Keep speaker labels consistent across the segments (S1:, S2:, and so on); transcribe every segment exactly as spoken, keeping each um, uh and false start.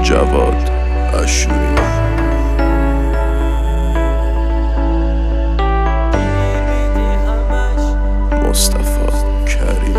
S1: جواد اشوری. مصطفی کریمی.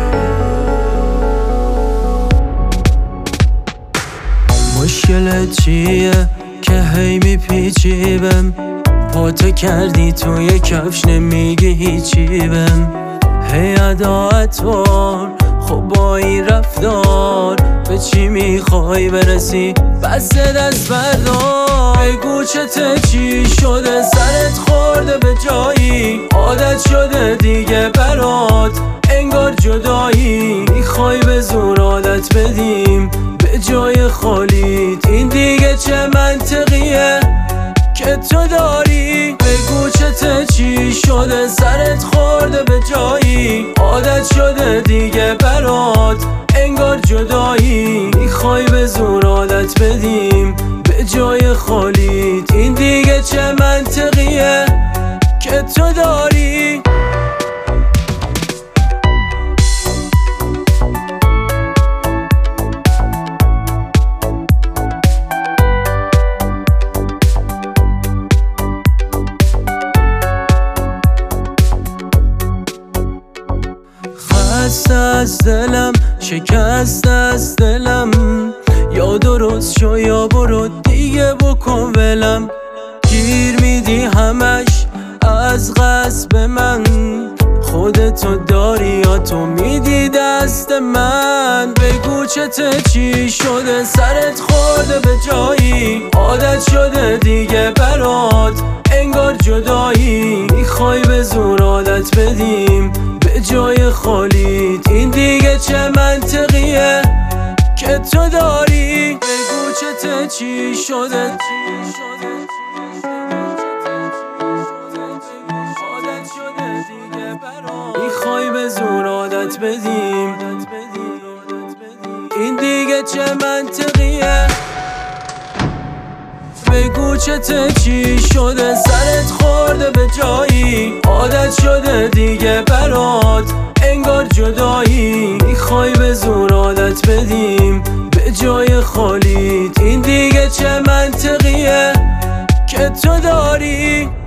S2: مشکلت چیه که هی میپیچی بهم؟ پاتو کردی توی کفش نمیگی هیچی بهم. هی اداعت بار خب با این رفتار به چی میخوای برسی؟ بس دست بردار. بگو چته چی شده سرت خورده به جایی؟ عادت شده دیگه برات انگار جدایی. میخوای به زور عادت بدیم به جای خالیت؟ این دیگه چه منطقیه که تو داری؟ بگو چته چی شده سرت خورده به جایی؟ عادت شده دیگه برات انگار جدایی. میخوای به زور عادت بدیم به جای خالیت؟ این دیگه چه منطقیه که تو داری؟ خسته از دلم شکست از دلم، یا درست شو یا برو دیگه بکن ولم. گیر میدی همش از قصب من، خودتو داری یا تو میدی دست من؟ بگو چته چی شده سرت خورده به جایی؟ عادت شده دیگه برات انگار جدایی. میخوای به زور عادت بدیم به جای خالیت؟ این دیگه چه منطقیه که تو داری؟ بگو چته چی شده میخوای به زور عادت بدیم؟ این دیگه چه منطقیه؟ بگو چته چی شده سرت خورده به جایی؟ عادت شده دیگه برات انگار جدایی. میخوای به زور عادت بدیم به جای خالیت؟ این دیگه چه منطقیه که تو داری؟